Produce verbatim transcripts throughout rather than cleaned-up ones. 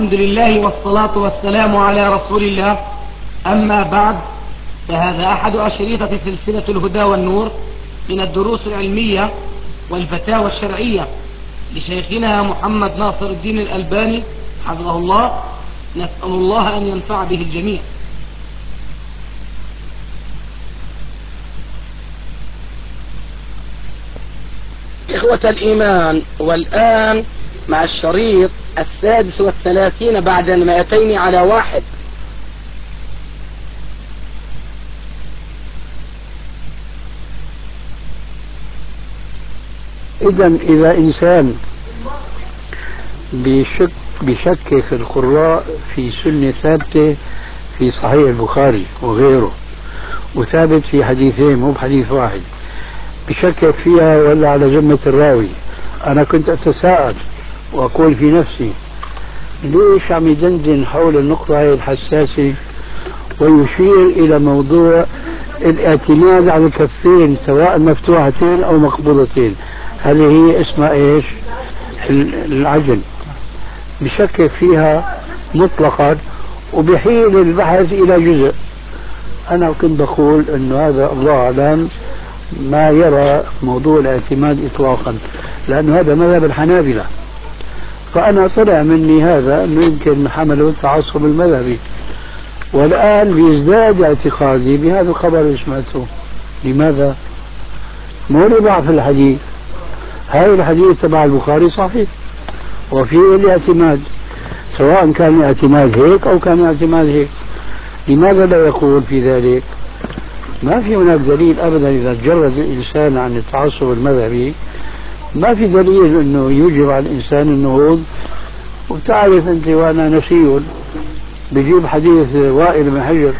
الحمد لله والصلاة والسلام على رسول الله. أما بعد، فهذا أحد أشريطة سلسلة الهدى والنور من الدروس العلمية والفتاوى الشرعية لشيخنا محمد ناصر الدين الألباني حفظه الله. نسأل الله أن ينفع به الجميع. إخوة الإيمان، والآن مع الشريط السادس والثلاثين بعد المائتين على واحد. إذا إذا إنسان بشك بشكك القراء في سنة ثابتة في صحيح البخاري وغيره، وثابت في حديثين مو بحديث واحد، بشكك فيها ولا على ذمة الراوي، أنا كنت أتساءل وأقول في نفسي ليش عم يدندن حول النقطة هي الحساسة ويشير إلى موضوع الاعتماد على الكفين سواء مفتوحتين أو مقبوضتين، هذه هي اسمها ايش؟ العجل. بشكك فيها مطلقا وبحيل البحث إلى جزء. أنا كنت بقول أنه هذا الله أعلم ما يرى موضوع الاعتماد إطلاقا، لأنه هذا مذهب الحنابلة، فأنا طلع مني هذا أنه يمكن حمله التعصب المذهبي، والآن بيزداد اعتقادي بهذا الخبر اللي سمعته. لماذا؟ مو لضعف الحديث، هذا الحديث تبع البخاري صحيح وفيه الاعتماد، سواء كان الاعتماد هيك أو كان الاعتماد هيك. لماذا لا يقول في ذلك؟ ما في هناك دليل أبدا إذا تجرد الإنسان عن التعصب المذهبي، ما في دليل أنه يوجب على الإنسان النهوض. وبتعرف أنت وأنا نسي بيجيب حديث وائل بن حجر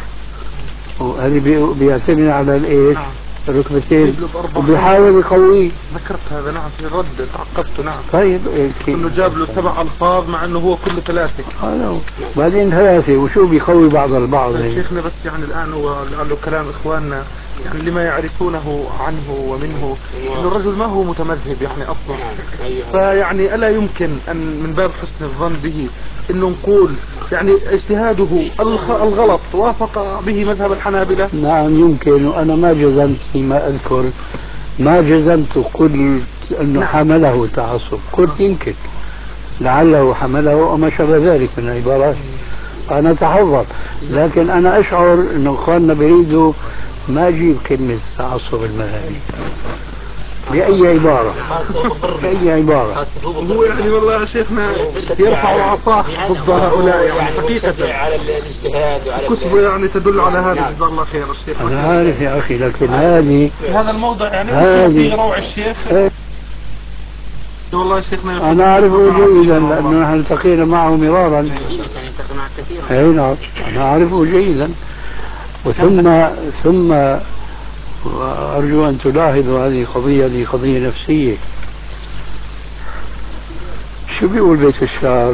وهذه بيعتمد على الإيش؟ الركبتين وبيحاول يقويه. ذكرت هذا نعم في الرد تعقبته. نعم طيب انه جاب له سبع الفاظ مع انه هو كله ثلاثه. اه بعدين ثلاثه وشو بيقوي بعض البعض. شيخنا بس يعني الان هو قال له كلام اخواننا يعني لما يعرفونه عنه ومنه انه الرجل ما هو متمذهب يعني اصلا، فيعني الا يمكن ان من باب حسن الظن به انه نقول يعني اجتهاده الغلط وافق به مذهب الحنابلة. نعم يمكن، وانا ما جزمت فيما اذكر، ما جزمت قلت انه نعم. حمله تعصب، قلت يمكن لعله حمله وما شابه ذلك من العبارات، انا اتحفظ، لكن انا اشعر انه اخواننا بيريدوا ما اجيب كلمة تعصب المذهبي بأي عبارة بأي عبارة. هو يعني والله يا شيخنا يرفع عصاه ضد هؤلاء يعني حقيقة على الاجتهاد وعلى كتبه يعني تدل على هذا. جزاه الله خير الشيخ. أنا عارف يا أخي، لكن هذه في هذا الموضع يعني في روع الشيخ. والله يا شيخنا أنا أعرفه جيدا لأنه نحن التقينا معه مرارا. أي نعم أنا أعرفه جيدا. وثم ثم وأرجو أن تلاحظوا هذه قضية دي قضية نفسية. شو بيقول بيت الشعر؟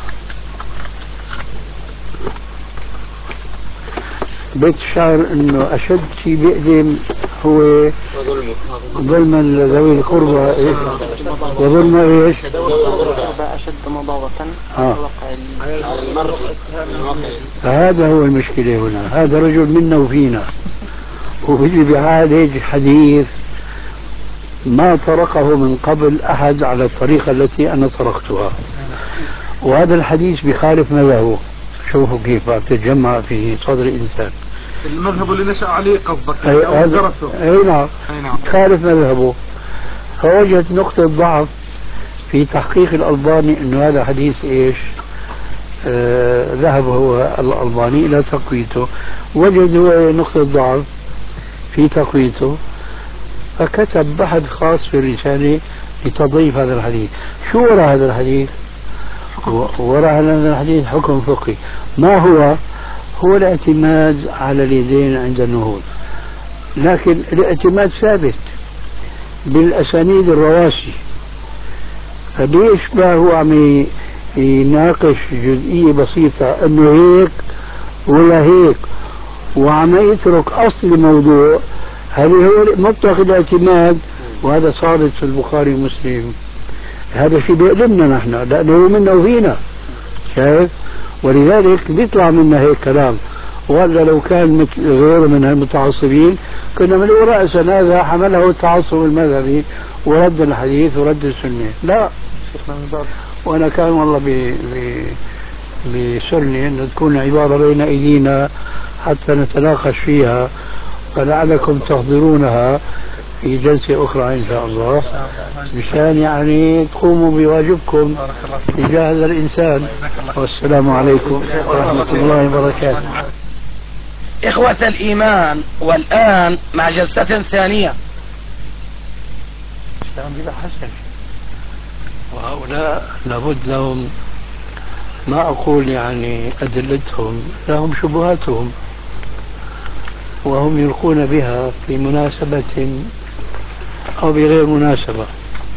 بيت الشعر انه اشد شيء بيقدم هو ظلما لذوي القربى، وظلم ايش؟ اشد مضاضة آه. فهذا هو المشكلة هنا، هذا رجل منا وفينا وبيجي بيعالج حديث ما طرقه من قبل أحد على الطريقة التي أنا طرقتها، وهذا الحديث بخالف مذهبه. شوفوا كيف بتتجمع في صدر الإنسان المذهب اللي نشأ عليه قصدك أي أو درسه. أي نعم خالف مذهبه، فوجد نقطة ضعف في تحقيق الألباني أنه هذا حديث إيش؟ آه ذهب هو الألباني إلى تقويته، وجد هو نقطة ضعف في تقويته، فكتب بحث خاص في الرسالة لتضعيف هذا الحديث. شو وراء هذا الحديث؟ وراء هذا الحديث حكم فقهي. ما هو؟ هو الاعتماد على اليدين عند النهوض، لكن الاعتماد ثابت بالأسانيد الرواسي. فليش ما هو عم يناقش جزئية بسيطة انه هيك ولا هيك وعم يترك اصل الموضوع؟ هذا هو مطلق الاعتماد، وهذا صارت في البخاري ومسلم. هذا شيء بيقلمنا نحن لانه منا وفينا. شايف؟ ولذلك بيطلع منا هيك كلام. ولا لو كان مثل غيره من المتعصبين كنا بنقول رأسا هذا حمله التعصب المذهبي ورد الحديث ورد السنة. لا شيخنا من باب وأنا كان والله ب ب بسني أن تكون عبارة بين أيدينا حتى نتناقش فيها، فلعلكم تحضرونها في جلسة أخرى إن شاء الله، مشان يعني تقوموا بواجبكم تجاه هذا الإنسان. والسلام عليكم ورحمة الله وبركاته. إخوة الإيمان، والآن مع جلسة ثانية. الإسلام بلا حسن، وهؤلاء لابد لهم، ما أقول يعني أدلتهم، لهم شبهاتهم وهم يلقون بها في مناسبة أو بغير مناسبة،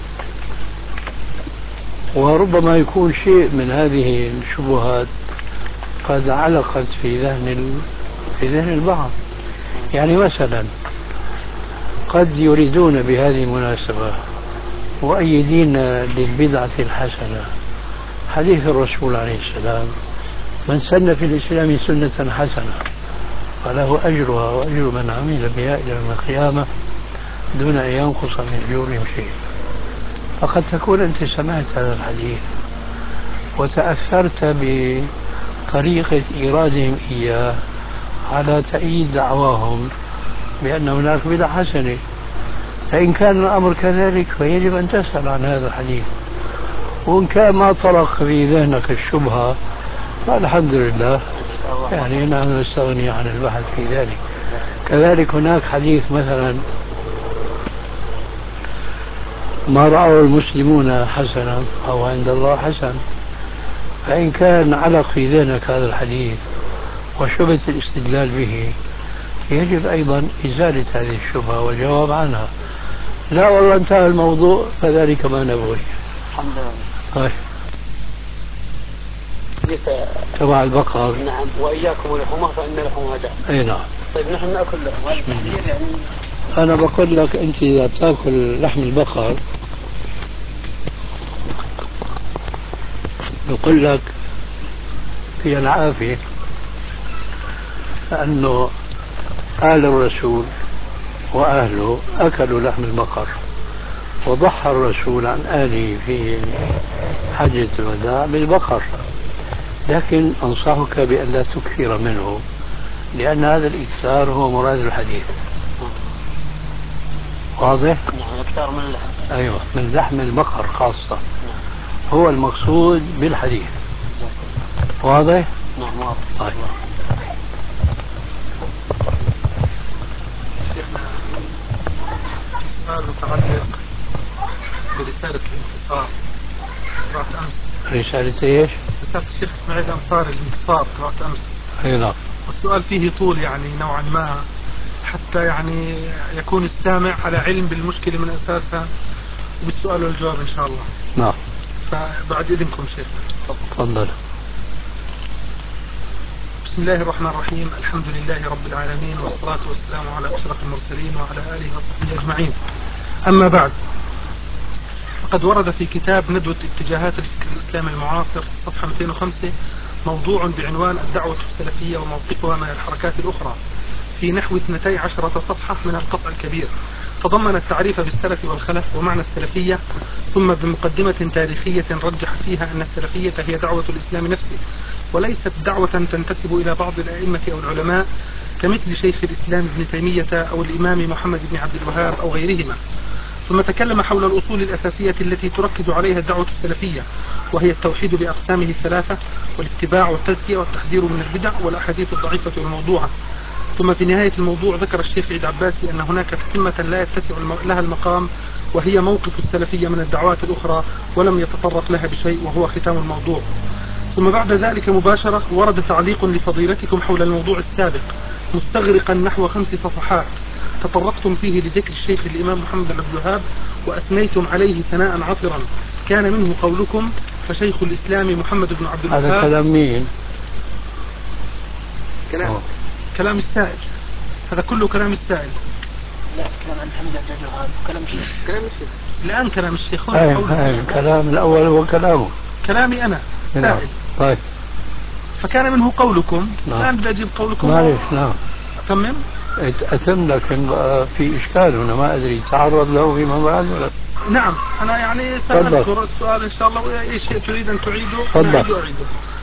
وربما يكون شيء من هذه الشبهات قد علقت في ذهن في ذهن البعض. يعني مثلا قد يريدون بهذه المناسبة مؤيدين للبدعة الحسنة حديث الرسول عليه السلام: من سن في الإسلام سنة حسنة فله أجرها وأجر من عمل بها إلى يوم القيامة دون أن ينقص من أجورهم شيء. فقد تكون أنت سمعت هذا الحديث وتأثرت بطريقة إيرادهم إياه على تأييد دعواهم بأن هناك بدعة حسنة. فإن كان الأمر كذلك فيجب أن تسأل عن هذا الحديث، وإن كان ما طرق في ذهنك الشبهة فالحمد لله، يعني نحن نستغني عن البحث في ذلك. كذلك هناك حديث مثلا: ما رأوا المسلمون حسنا أو عند الله حسن. فإن كان علق في ذهنك هذا الحديث وشبهة الاستدلال به يجب أيضا إزالة هذه الشبهة والجواب عنها. لا والله انتهى الموضوع فذلك ما نبغي. الحمد لله. طيب تبع البقر. نعم. وإياكم ولحومها فإن لحومها داء. أي نعم. طيب نحن نأكل لحم، هل التحذير يعني؟ أنا بقول لك أنت إذا تأكل لحم البقر بقول لك في العافية، لأنه آل الرسول وأهله أكلوا لحم البقر، وضحى الرسول عن آله في حجة الوداع بالبقر. لكن أنصحك بأن لا تكثر منه، لأن هذا الإكثار هو مراد الحديث. واضح؟ نعم. أكثر من اللحم. أيوة، من لحم البقر خاصة هو المقصود بالحديث. واضح؟ نعم واضح. طيب. سؤال متعلق برسالة الانتصار قرأت أمس. رسالة إيش؟ رسالة الشيخ إسماعيل الأنصاري الانتصار قرأت أمس. أي نعم. والسؤال فيه طول يعني نوعا ما، حتى يعني يكون السامع على علم بالمشكلة من أساسها، وبالسؤال والجواب إن شاء الله. نعم. فبعد إذنكم شيخ. تفضل. بسم الله الرحمن الرحيم. الحمد لله رب العالمين، والصلاة والسلام على أشرف المرسلين وعلى آله وصحبه أجمعين. أما بعد، فقد ورد في كتاب ندوة اتجاهات الفكر الإسلامي المعاصر صفحة مئتين وخمسة موضوع بعنوان الدعوة السلفية وموقفها من الحركات الأخرى في نحو اثنتي عشرة صفحة من القطع الكبير، تضمن التعريف بالسلف والخلف ومعنى السلفية، ثم بمقدمة تاريخية رجح فيها أن السلفية هي دعوة الإسلام نفسه، وليست دعوة تنتسب إلى بعض الأئمة أو العلماء كمثل شيخ الإسلام ابن تيمية أو الإمام محمد بن عبد الوهاب أو غيرهما. ثم تكلم حول الأصول الأساسية التي تركز عليها الدعوة السلفية، وهي التوحيد بأقسامه الثلاثة، والاتباع والتزكية والتحذير من البدع والأحاديث الضعيفة والموضوعة. ثم في نهاية الموضوع ذكر الشيخ عيد عباسي أن هناك تتمة لا يتسع لها المقام، وهي موقف السلفية من الدعوات الأخرى، ولم يتطرق لها بشيء، وهو ختام الموضوع. ثم بعد ذلك مباشرة ورد تعليق لفضيلتكم حول الموضوع السابق مستغرقا نحو خمس صفحات، تطرقتم فيه لذكر الشيخ الإمام محمد بن عبد الوهاب وأثنيتم عليه ثناء عطرا، كان منه قولكم: فشيخ الإسلام محمد بن عبد الوهاب. هذا كلام مين؟ كلام أوه. كلام السائل، هذا كله كلام السائل. لا، كلام عن محمد بن عبد الوهاب، كلام الشيخ. كلام الشيخ. الآن كلام الشيخ. هاي هاي الكلام الأول هو كلامه. كلامي أنا سائل. طيب. فكان منه قولكم. نعم. الآن بدي أجيب قولكم. معلش. نعم. أتمم؟ أتم، لكن في إشكال هنا ما أدري تعرض له فيما بعد ولا. نعم أنا يعني سأذكر السؤال إن شاء الله، وأي شيء تريد أن تعيده أنا أعيد أعيده.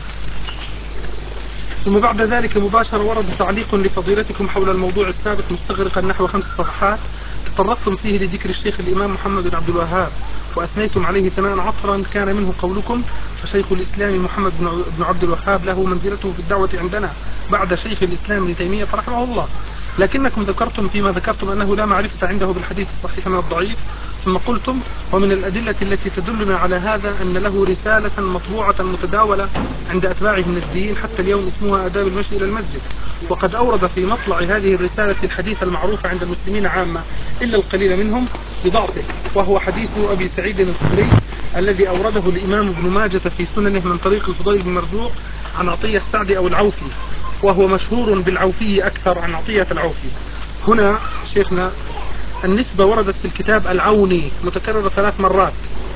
ثم بعد ذلك مباشرة ورد تعليق لفضيلتكم حول الموضوع السابق مستغرقا نحو خمس صفحات تطرقتم فيه لذكر الشيخ الإمام محمد بن عبد الوهاب وأثنيتم عليه ثناء عطرا كان منه قولكم: فشيخ الإسلام محمد بن عبد الوهاب له منزلته في الدعوة عندنا بعد شيخ الإسلام ابن تيمية رحمه الله، لكنكم ذكرتم فيما ذكرتم أنه لا معرفة عنده بالحديث الصحيح من الضعيف، ثم قلتم: ومن الأدلة التي تدلنا على هذا أن له رسالة مطبوعة متداولة عند أتباعه من الدين حتى اليوم اسمها آداب المشي إلى المسجد، وقد أورد في مطلع هذه الرسالة الحديث المعروف عند المسلمين عامة إلا القليل منهم بضعفه، وهو حديث أبي سعيد الخدري الذي أورده الإمام ابن ماجة في سننه من طريق الفضيل بن مرزوق عن عطية السعد أو العوفي، وهو مشهور بالعوفي أكثر عن عطية العوفي. هنا شيخنا النسبة وردت في الكتاب العوني متكررة ثلاث مرات،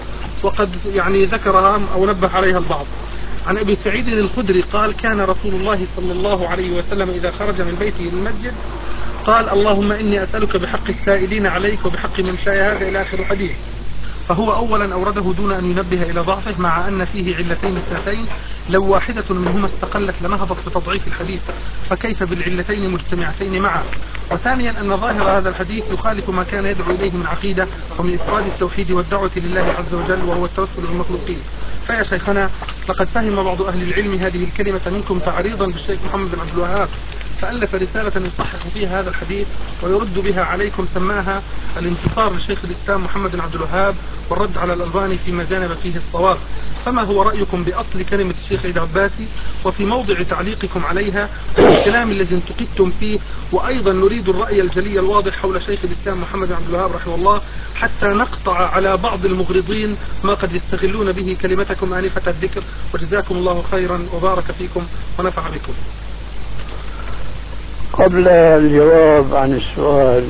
وقد يعني ذكرها أو نبه عليها البعض. عن أبي سعيد الخدري قال: كان رسول الله صلى الله عليه وسلم إذا خرج من بيته للمسجد قال: اللهم إني أسألك بحق السائلين عليك وبحق من شاء هذا إلى آخر الحديث. فهو أولا أورده دون أن ينبه إلى ضعفه، مع أن فيه علتين اثنتين لو واحدة منهما استقلت لنهضت بتضعيف الحديث، فكيف بالعلتين مجتمعتين معا. وثانيا أن ظاهر هذا الحديث يخالف ما كان يدعو إليه من عقيدة ومن إفراد التوحيد والدعوة لله عز وجل، وهو التوسل بالمخلوقين. فيا شيخنا لقد فهم بعض أهل العلم هذه الكلمة منكم تعريضا بالشيخ محمد بن عبد الوهاب، فألف رسالة يصحح فيها هذا الحديث ويرد بها عليكم، سماها الانتصار لشيخ الإسلام محمد بن عبد الوهاب والرد على الألباني فيما جانب فيه الصواب. فما هو رأيكم بأصل كلمة الشيخ عيد عباسي وفي موضع تعليقكم عليها والكلام الذي انتقدتم فيه؟ وأيضا نريد الرأي الجلي الواضح حول شيخ الإسلام محمد بن عبد الوهاب رحمه الله حتى نقطع على بعض المغرضين ما قد يستغلون به كلمتكم آنفة الذكر. وجزاكم الله خيرا وبارك فيكم ونفع بكم. قبل الجواب عن السؤال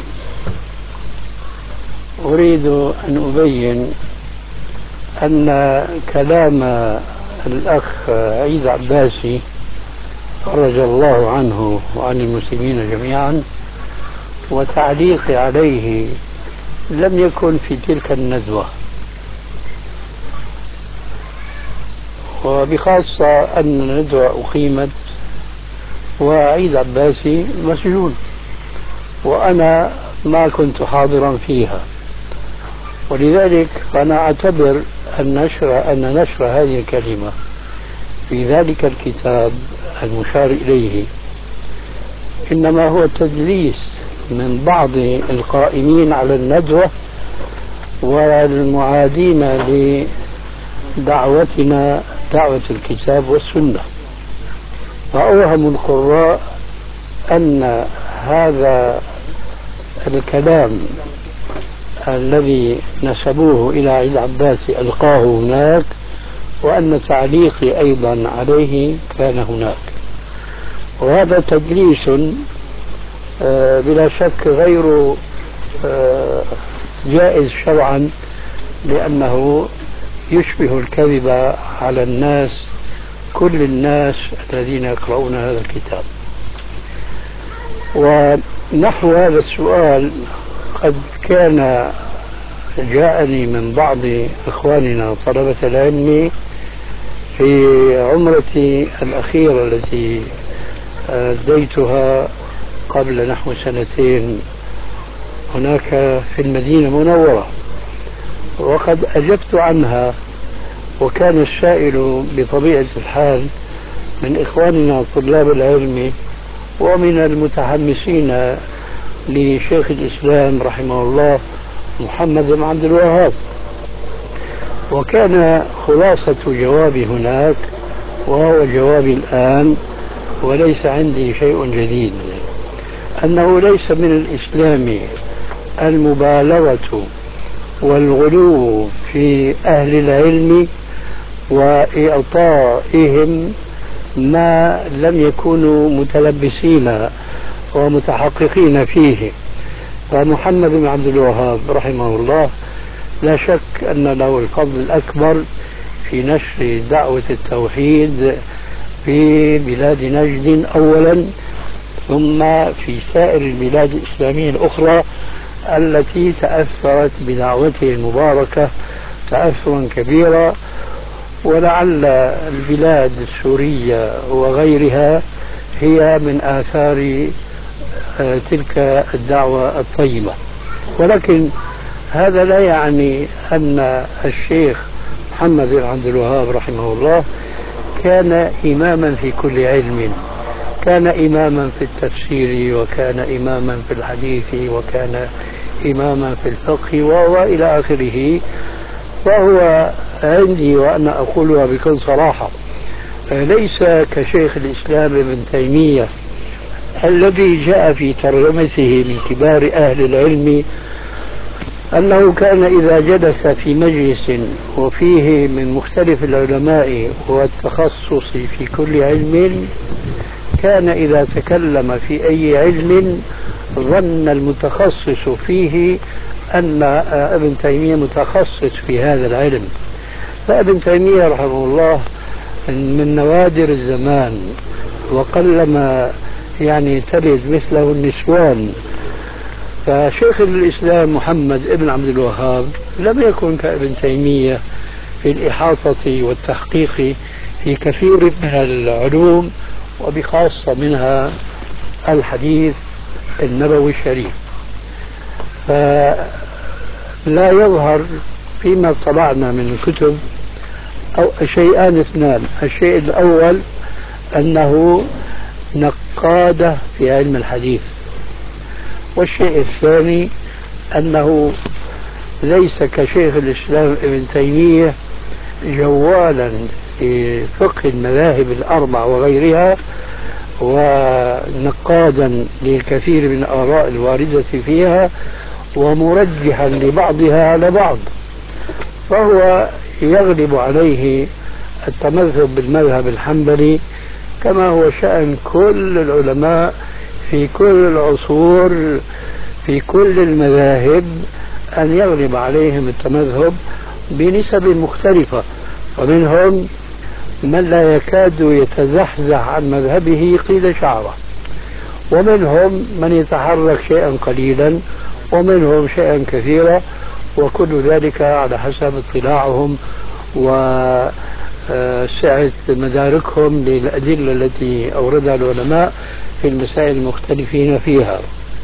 أريد أن أبين أن كلام الأخ عيد عباسي فرج الله عنه وعن المسلمين جميعا وتعليقي عليه لم يكن في تلك الندوة، وبخاصة أن الندوة أقيمت وعيد عباسي مسجون وأنا ما كنت حاضرا فيها، ولذلك أنا أعتبر أن نشر أن نشر هذه الكلمة في ذلك الكتاب المشار إليه إنما هو تدليس من بعض القائمين على الندوة والمعادين لدعوتنا دعوة الكتاب والسنة. وأوهم القراء أن هذا الكلام الذي نسبوه إلى عيد عباسي ألقاه هناك، وأن تعليقي أيضا عليه كان هناك، وهذا تدليس بلا شك غير جائز شرعا، لأنه يشبه الكذب على الناس كل الناس الذين يقرؤون هذا الكتاب. ونحو هذا السؤال قد كان جاءني من بعض إخواننا طلبة العلم في عمرتي الأخيرة التي أديتها قبل نحو سنتين هناك في المدينة المنورة، وقد أجبت عنها، وكان السائل بطبيعة الحال من إخواننا طلاب العلم ومن المتحمسين لشيخ الإسلام رحمه الله محمد بن عبد الوهاب. وكان خلاصة جوابي هناك وهو جوابي الآن، وليس عندي شيء جديد، أنه ليس من الإسلام المبالغة والغلو في أهل العلم وإعطائهم ما لم يكونوا متلبسين ومتحققين فيه. فمحمد بن عبد الوهاب رحمه الله لا شك أن له الفضل الأكبر في نشر دعوة التوحيد في بلاد نجد أولا، ثم في سائر البلاد الإسلامية الأخرى التي تأثرت بدعوته المباركة تأثرا كبيرا. ولعل البلاد السورية وغيرها هي من آثار تلك الدعوة الطيبة. ولكن هذا لا يعني أن الشيخ محمد بن عبد الوهاب رحمه الله كان إماما في كل علم، كان إماما في التفسير، وكان إماما في الحديث، وكان إماما في الفقه وإلى آخره. وهو عندي وأنا أقولها بكل صراحة ليس كشيخ الإسلام ابن تيمية الذي جاء في ترجمته من كبار أهل العلم أنه كان إذا جلس في مجلس وفيه من مختلف العلماء والتخصص في كل علم، كان إذا تكلم في أي علم ظن المتخصص فيه أن ابن تيمية متخصص في هذا العلم. فابن تيمية رحمه الله من نوادر الزمان، وقلما يعني تلد مثله النسوان. فشيخ الإسلام محمد ابن عبد الوهاب لم يكن كابن تيمية في الإحاطة والتحقيق في كثير من العلوم، وبخاصة منها الحديث النبوي الشريف. فلا يظهر فيما طلعنا من الكتب أو شيئان اثنان: الشيء الأول أنه نقاد في علم الحديث، والشيء الثاني أنه ليس كشيخ الإسلام ابن تيمية جوالا في فقه المذاهب الأربع وغيرها، ونقادا للكثير من الآراء الواردة فيها، ومرجحا لبعضها على بعض. فهو يغلب عليه التمذهب بالمذهب الحنبلي، كما هو شأن كل العلماء في كل العصور في كل المذاهب، أن يغلب عليهم التمذهب بنسب مختلفة. ومنهم من لا يكاد يتزحزح عن مذهبه قيل شعره، ومنهم من يتحرك شيئا قليلا، ومنهم شيئا كثيرا، وكل ذلك على حسب اطلاعهم وسعة مداركهم للأدلة التي أوردها العلماء في المسائل المختلفين فيها.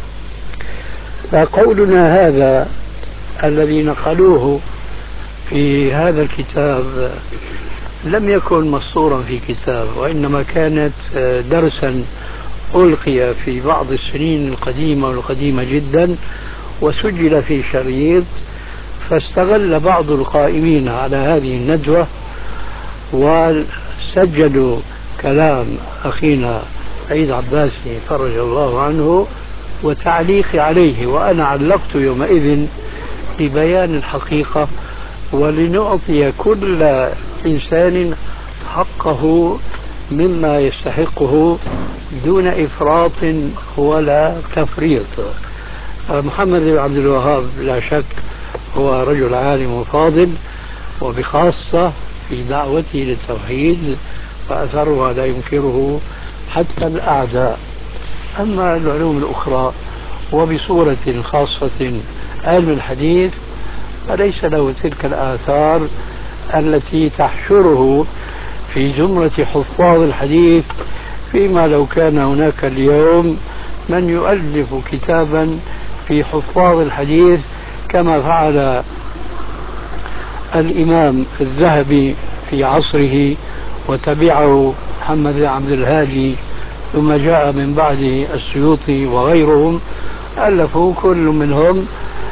فقولنا هذا الذي نقلوه في هذا الكتاب لم يكن مسطورا في كتاب، وإنما كانت درسا ألقي في بعض السنين القديمة والقديمة جدا، وسجل في شريط. فاستغل بعض القائمين على هذه الندوة وسجلوا كلام أخينا عيد عباسي فرج الله عنه وتعليقي عليه، وأنا علقت يومئذ لبيان الحقيقة ولنعطي كل إنسان حقه مما يستحقه دون إفراط ولا تفريط. محمد بن عبد الوهاب لا شك هو رجل عالم وفاضل، وبخاصة في دعوته للتوحيد، فأثرها لا ينكره حتى الأعداء. أما العلوم الأخرى وبصورة خاصة علم الحديث فليس له تلك الآثار التي تحشره في زمرة حفاظ الحديث، فيما لو كان هناك اليوم من يؤلف كتابا في حفاظ الحديث كما فعل الإمام الذهبي في عصره، وتبعه محمد بن عبد الهادي، ثم جاء من بعده السيوطي وغيرهم، ألفوا كل منهم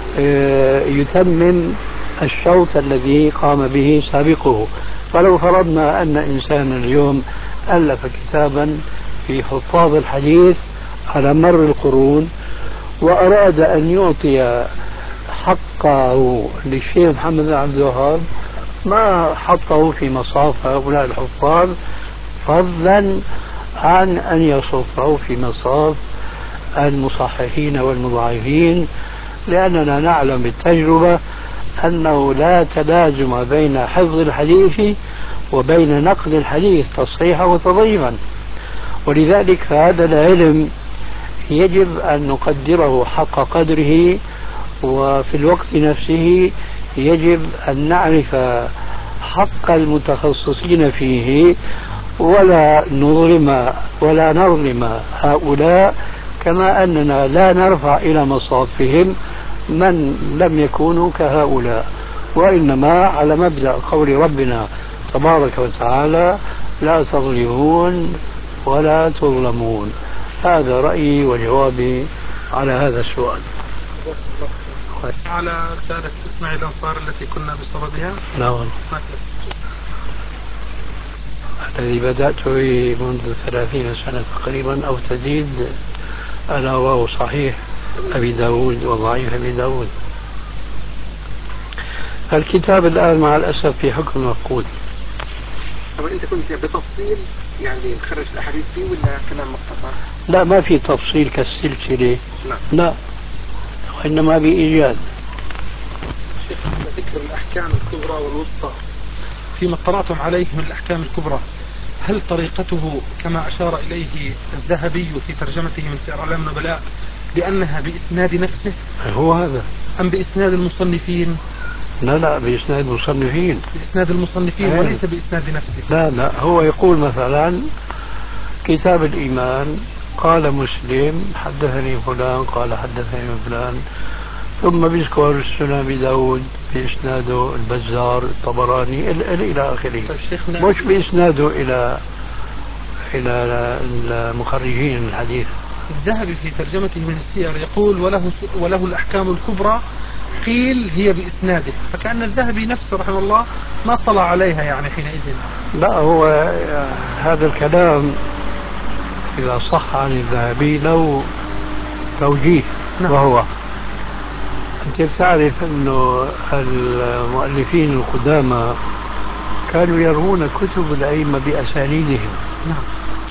يتمم الشوط الذي قام به سابقه. فلو فرضنا أن إنسانا اليوم ألف كتابا في حفاظ الحديث على مر القرون وأراد أن يعطي حقه للشيخ محمد بن عبد الوهاب، ما حطه في مصاف هؤلاء الحفاظ، فضلا عن أن يصفه في مصاف المصححين والمضاعفين، لأننا نعلم بالتجربة أنه لا تلازم بين حفظ الحديث وبين نقد الحديث تصحيحا وتضعيفا، ولذلك هذا العلم يجب أن نقدره حق قدره، وفي الوقت نفسه يجب أن نعرف حق المتخصصين فيه، ولا نظلم ولا نظلم هؤلاء، كما أننا لا نرفع إلى مصافهم من لم يكونوا كهؤلاء، وإنما على مبدأ قول ربنا تبارك وتعالى: لا تظلمون ولا تظلمون. هذا رأيي وجوابي على هذا السؤال. على رسالة إسماعيل الأنصار التي كنا بصددها. لا والله، الذي بدأت به منذ ثلاثين سنة تقريبا أو تزيد، ألا وهو صحيح أبي داود وضعيف أبي داود. الكتاب الآن مع الأسف في حكم مفقود. طب أنت كنت بتفصيل يعني تخرج الأحاديث فيه ولا كلام مختصر؟ لا، ما في تفصيل كالسلسلة. لا, لا. وإنما بإيجاد. شيخ، ذكر الأحكام الكبرى والوسطى فيما اطلعتم عليه من الأحكام الكبرى، هل طريقته كما أشار إليه الذهبي في ترجمته من سير أعلام النبلاء بأنها بإسناد نفسه؟ هو هذا. أم بإسناد المصنفين؟ لا لا، بإسناد المصنفين. بإسناد المصنفين وليس بإسناد نفسه. لا لا، هو يقول مثلا كتاب الإيمان قال مسلم حدثني فلان قال حدثني فلان، ثم بيذكر السنن أبي داود بإسناده البزار الطبراني إلى آخره، مش بإسناده إلى إلى المخرجين الحديث. الذهبي في ترجمته من السير يقول: وله وله الأحكام الكبرى، قيل هي بإسناده، فكأن الذهبي نفسه رحمه الله ما اطلع عليها يعني حينئذ. لا، هو هذا الكلام إذا صح عن الذهبي له توجيه. نعم. وهو أنت بتعرف أنه المؤلفين القدامى كانوا يروون كتب الأئمة بأسانيدهم. نعم.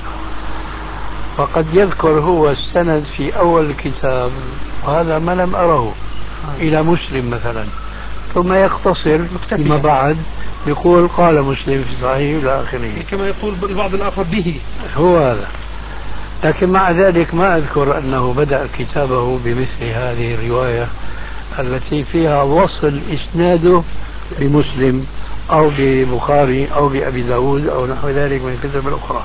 وقد يذكر هو السند في أول الكتاب، وهذا ما لم أره، إلى مسلم مثلا، ثم يقتصر فيما بعد يقول قال مسلم في صحيح إلى آخره، كما يقول البعض الآخر به. هو هذا. لكن مع ذلك ما أذكر أنه بدأ كتابه بمثل هذه الرواية التي فيها وصل إسناده بمسلم أو ببخاري أو بأبي داود أو نحو ذلك من الكتب الأخرى.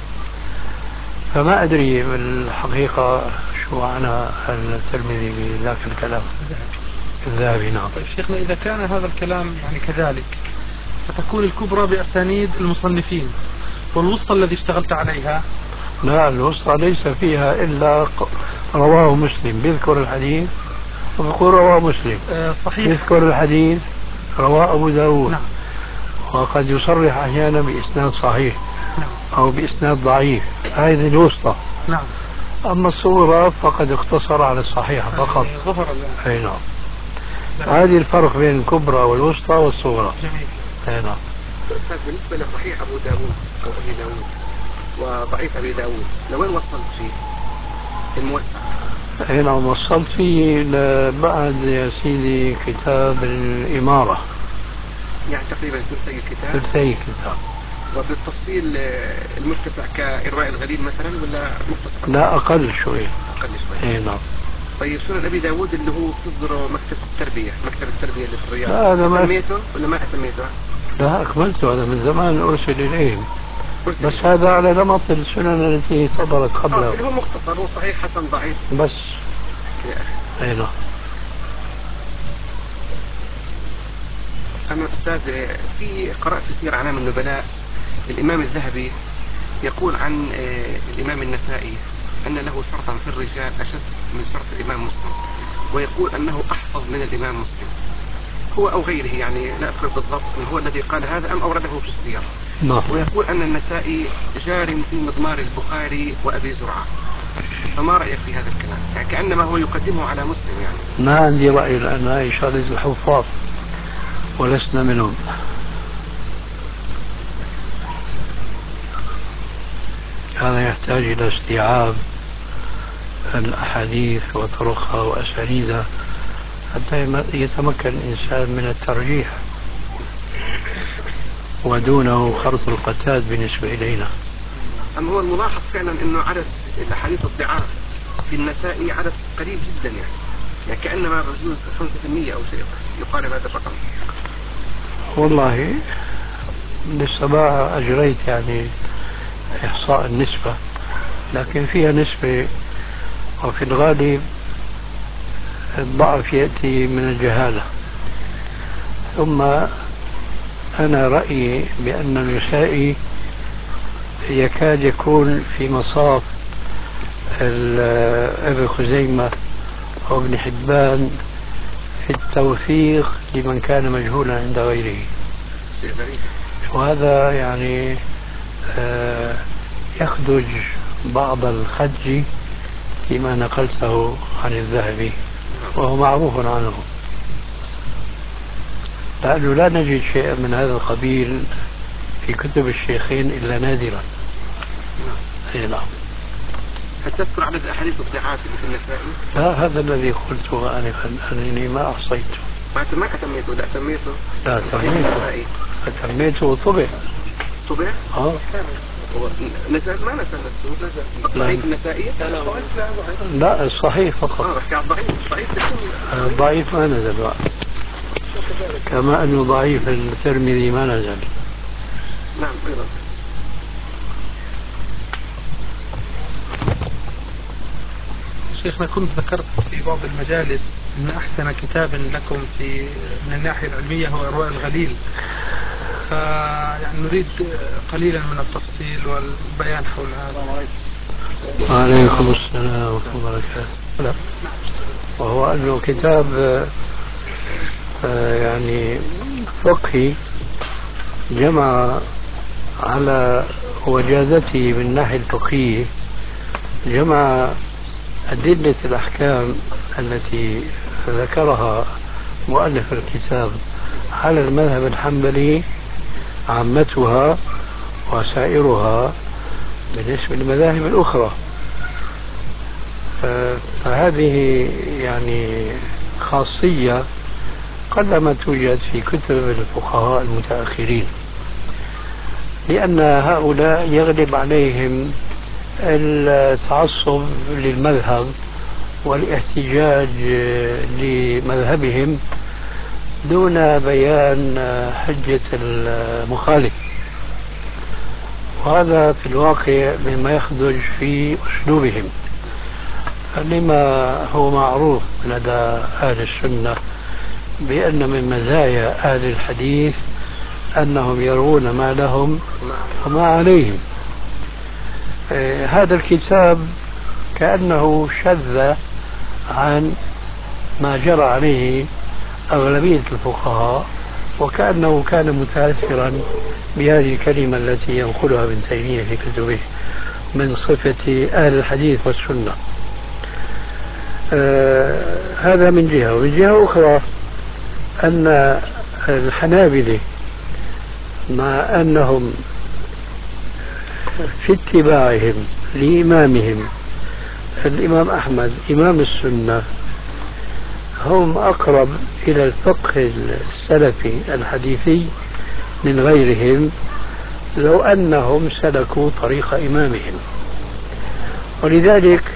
فما أدري بالحقيقة شو معنى الترمذي بذاك الكلام. الذهبي. نعم. طيب شيخنا، إذا كان هذا الكلام يعني كذلك، فتكون الكبرى بأسانيد المصنفين، والوسطى الذي اشتغلت عليها؟ لا، الوسطى ليس فيها إلا رواه مسلم، بيذكر الحديث ويقول رواه مسلم. آه صحيح. يذكر الحديث رواه أبو داود. نعم. وقد يصرح أحيانا بإسناد صحيح. نعم. أو بإسناد ضعيف. هذه الوسطى. نعم. أما الصورة فقد اقتصر على الصحيحة فقط. ظهر. أي نعم. هذه الفرق بين الكبرى والوسطى والصغرى. جميل. أي نعم. أستاذ، بالنسبة لصحيح أبو داود أو أبي داود وضعيف أبي داود، لوين وصلت فيه؟ الموسع. أي نعم، وصلت فيه بعد يا سيدي كتاب الإمارة، يعني تقريبا ثلثي الكتاب. ثلثي الكتاب. وبالتفصيل المتسع كإرواء الغليل مثلا ولا مختصر؟ لا، أقل شوي. أقل شوي. أي نعم. طيب سنن أبي داود اللي هو تصدره مكتب التربية، مكتب التربية اللي في الرياض، لا أنا ما سميته ولا ما سميته؟ لا، أكملته، هذا من زمان أرسل إليهم. أرسل بس إليه. هذا على نمط السنن التي صدرت قبله. آه، اللي هو مختصر، هو صحيح حسن ضعيف بس. يا أخي. أي نعم. أما أستاذ، في قرأت سير أعلام النبلاء، الإمام الذهبي يقول عن الإمام النسائي أن له شرطا في الرجال أشد من شرط الإمام مسلم، ويقول أنه أحفظ من الإمام مسلم، هو أو غيره يعني لا أذكر بالضبط من هو الذي قال هذا أم أورده في السير. نعم. ويقول أن النسائي جار في مضمار البخاري وأبي زرعة، فما رأيك في هذا الكلام؟ يعني كأنما هو يقدمه على مسلم. يعني ما عندي رأي، لأن هذه شغلة الحفاظ ولسنا منهم. هذا يحتاج إلى استيعاب الأحاديث وطرقها وأسانيدها حتى يتمكن الإنسان من الترجيح، ودونه خرط القتاد بالنسبة إلينا. أما هو الملاحظ فعلا أنه عدد الأحاديث الضعاف في النسائي عدد قليل جدا، يعني يعني كأنما بجوز خمسة بالمئة أو شيء يقارب هذا الرقم. والله لسه ما أجريت يعني إحصاء النسبة، لكن فيها نسبة، وفي الغالب الضعف يأتي من الجهالة. ثم أنا رأيي بأن النسائي يكاد يكون في مصاف ابن خزيمة أو ابن حبان في التوثيق لمن كان مجهولا عند غيره، وهذا يعني يخدج بعض الخدج فيما نقلته عن الذهبي، وهو معروف عنه، لأنه لا نجد شيئا من هذا القبيل في كتب الشيخين إلا نادرا. أي نعم. هل تذكر عدد أحاديث الضعاف اللي في النسائي؟ لا، هذا الذي قلته آنفا أنني ما أحصيته. ما ما أتميته؟ لا أتميته. لا أتميته، أتميته وطبع. طبع؟ اه نزل ما نزل نفسه، نزل ضعيف النسائي؟ لا لا لا الصحيح فقط. اه بحكي عن ضعيف، ضعيف الضعيف ما نزل بقى. كما أنه ضعيف الترمذي ما نزل. نعم أيضا. شيخنا كنت ذكرت في بعض المجالس أن أحسن كتاب لكم في من الناحية العلمية هو إرواء الغليل، فيعني نريد قليلا من التفصيل والبيان حول هذا. وعليكم السلام ورحمة الله وبركاته. وهو أنه كتاب يعني فقهي جمع على وجازته من الناحية الفقهية، جمع أدلة الأحكام التي ذكرها مؤلف الكتاب على المذهب الحنبلي عامتها وسائرها بالنسبة للمذاهب الأخرى. فهذه يعني خاصية قلما توجد في كتب الفقهاء المتأخرين، لأن هؤلاء يغلب عليهم التعصب للمذهب والاحتجاج لمذهبهم دون بيان حجة المخالف، وهذا في الواقع مما يخدج في أسلوبهم، لما هو معروف لدى أهل السنة بأن من مزايا أهل الحديث أنهم يرون ما لهم وما عليهم. هذا الكتاب كأنه شذ عن ما جرى عليه أغلبية الفقهاء، وكأنه كان متأثرا بهذه الكلمة التي ينقلها ابن تيمية في كتبه من صفة أهل الحديث والسنة. آه هذا من جهة، ومن جهة أخرى أن الحنابلة مع أنهم في اتباعهم لإمامهم الإمام أحمد إمام السنة هم أقرب إلى الفقه السلفي الحديثي من غيرهم، لو أنهم سلكوا طريق إمامهم. ولذلك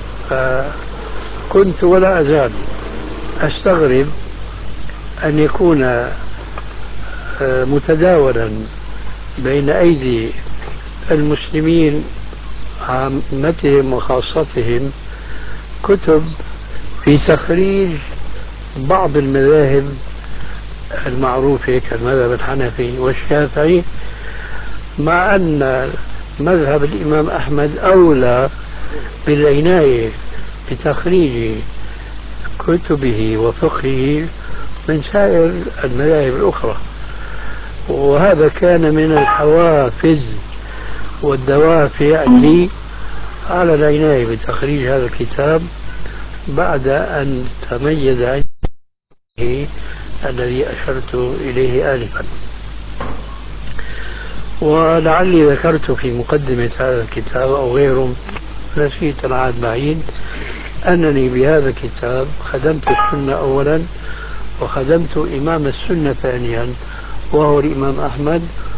كنت ولا أزال أستغرب أن يكون متداولا بين أيدي المسلمين عامتهم وخاصتهم كتب في تخريج بعض المذاهب المعروفة كالمذهب الحنفي والشافعي، مع أن مذهب الإمام أحمد أولى بالعناية بتخريج كتبه وفقهه من سائر المذاهب الأخرى. وهذا كان من الحوافز والدوافع لي على العناية بتخريج هذا الكتاب بعد أن تميز عنه الذي أشرت إليه آنفا. ولعلي ذكرت في مقدمة هذا الكتاب أو غيره، نسيت العهد بعيد، أنني بهذا الكتاب خدمت السنة أولا وخدمت إمام السنة ثانيا وهو الإمام أحمد،